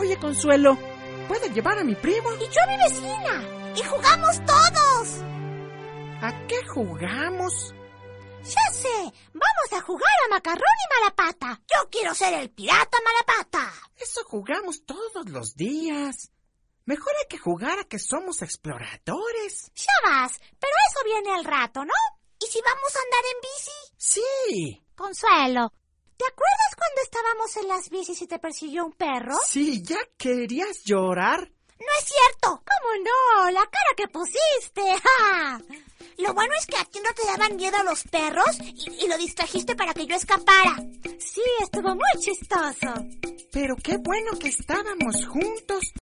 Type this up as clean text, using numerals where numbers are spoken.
Oye, Consuelo, ¿puedo llevar a mi primo? Y yo a mi vecina. Y jugamos todos. ¿A qué jugamos? Ya sé, vamos a jugar a Macarrón y Malapata. Yo quiero ser el pirata Malapata. Eso jugamos todos los días. Mejor hay que jugar a que somos exploradores. Ya vas, pero eso viene al rato, ¿no? ¿Y si vamos a andar en bici? Sí. Consuelo, ¿te acuerdas cuando estábamos en las bicis y te persiguió un perro? Sí, ¿ya querías llorar? No es cierto. ¿Cómo no? La cara que pusiste. ¡Ja! Lo bueno es que a ti no te daban miedo los perros y lo distrajiste para que yo escapara. Sí, estuvo muy chistoso. Pero qué bueno que estábamos juntos.